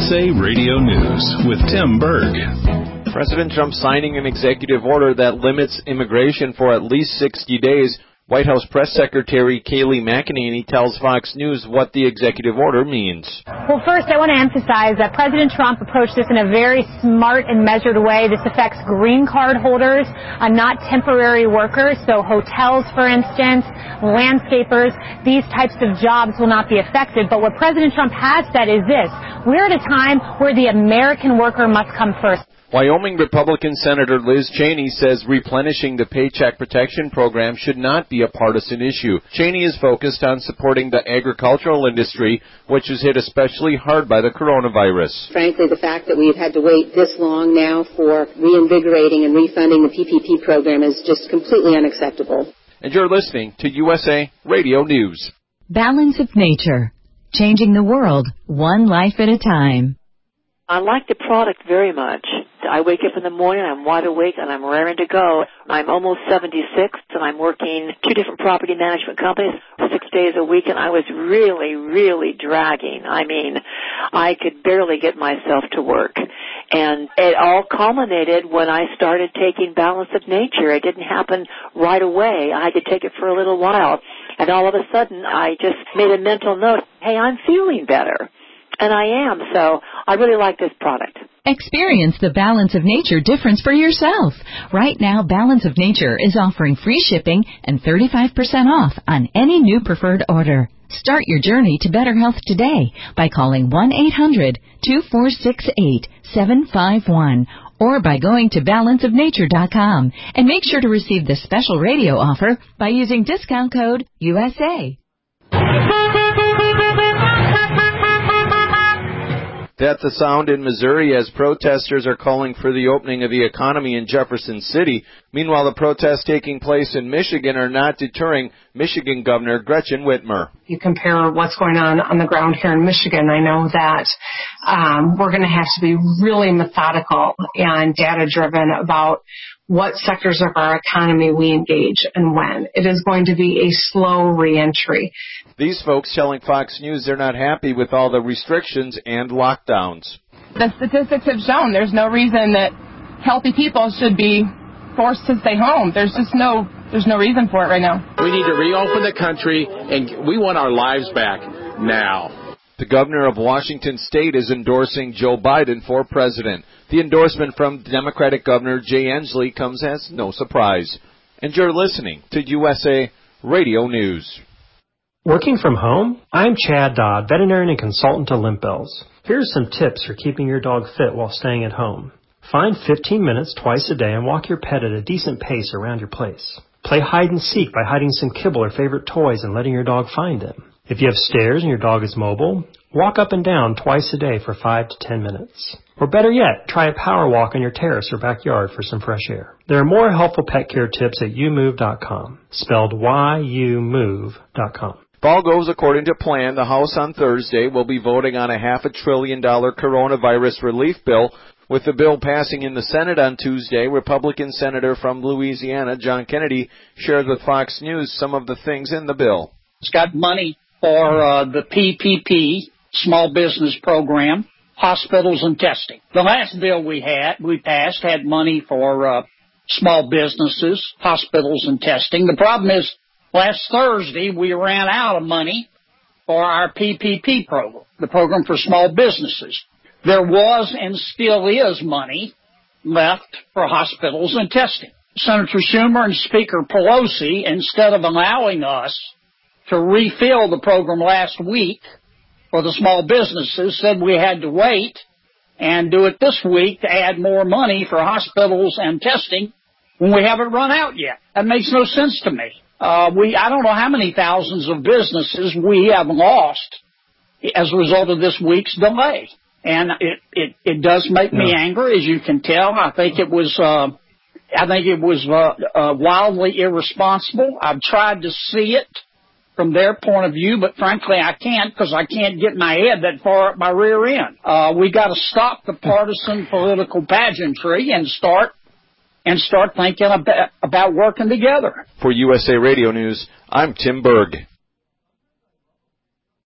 USA Radio News with Tim Berg. President Trump signing an executive order that limits immigration for at least 60 days. White House Press Secretary Kayleigh McEnany tells Fox News what the executive order means. Well, first, I want to emphasize that President Trump approached this in a very smart and measured way. This affects green card holders, not temporary workers. So hotels, for instance, landscapers, these types of jobs will not be affected. But what President Trump has said is this: we're at a time where the American worker must come first. Wyoming Republican Senator Liz Cheney says replenishing the Paycheck Protection Program should not be a partisan issue. Cheney is focused on supporting the agricultural industry, which is hit especially hard by the coronavirus. Frankly, the fact that we've had to wait this long now for reinvigorating and refunding the PPP program is just completely unacceptable. And you're listening to USA Radio News. Balance of Nature, changing the world one life at a time. I like the product very much. I wake up in the morning, I'm wide awake, and I'm raring to go. I'm almost 76, and I'm working 2 different property management companies 6 days a week, and I was really dragging. I mean, I could barely get myself to work. And it all culminated when I started taking Balance of Nature. It didn't happen right away. I had to take it for a little while. And all of a sudden, I just made a mental note, hey, I'm feeling better. And I am, so I really like this product. Experience the Balance of Nature difference for yourself. Right now, Balance of Nature is offering free shipping and 35% off on any new preferred order. Start your journey to better health today by calling 1-800-2468-751 or by going to balanceofnature.com. And make sure to receive this special radio offer by using discount code USA. That's the sound in Missouri as protesters are calling for the opening of the economy in Jefferson City. Meanwhile, the protests taking place in Michigan are not deterring Michigan Governor Gretchen Whitmer. You compare what's going on the ground here in Michigan, I know that we're going to have to be really methodical and data-driven about what sectors of our economy we engage and when. It is going to be a slow reentry. These folks telling Fox News they're not happy with all the restrictions and lockdowns. The statistics have shown there's no reason that healthy people should be forced to stay home. There's no reason for it right now. We need to reopen the country, and we want our lives back now. The governor of Washington State is endorsing Joe Biden for president. The endorsement from Democratic Governor Jay Inslee comes as no surprise. And you're listening to USA Radio News. Working from home? I'm Chad Dodd, veterinarian and consultant to Limp Bells. Here's some tips for keeping your dog fit while staying at home. Find 15 minutes twice a day and walk your pet at a decent pace around your place. Play hide and seek by hiding some kibble or favorite toys and letting your dog find them. If you have stairs and your dog is mobile, walk up and down twice a day for 5 to 10 minutes. Or better yet, try a power walk on your terrace or backyard for some fresh air. There are more helpful pet care tips at youmove.com, spelled YOUMOVE.com. If all goes according to plan, the House on Thursday will be voting on a $500 billion coronavirus relief bill. With the bill passing in the Senate on Tuesday, Republican Senator from Louisiana, John Kennedy, shared with Fox News some of the things in the bill. It's got money for the PPP, Small Business Program, hospitals and testing. The last bill we passed had money for small businesses, hospitals and testing. The problem is, last Thursday, we ran out of money for our PPP program, the program for small businesses. There was and still is money left for hospitals and testing. Senator Schumer and Speaker Pelosi, instead of allowing us to refill the program last week for the small businesses, said we had to wait and do it this week to add more money for hospitals and testing when we haven't run out yet. That makes no sense to me. I don't know how many thousands of businesses we have lost as a result of this week's delay. And it does make me angry, as you can tell. I think it was wildly irresponsible. I've tried to see it from their point of view, but frankly I can't, because I can't get my head that far up my rear end. We got to stop the partisan political pageantry and start thinking about working together. For USA Radio News, I'm Tim Berg.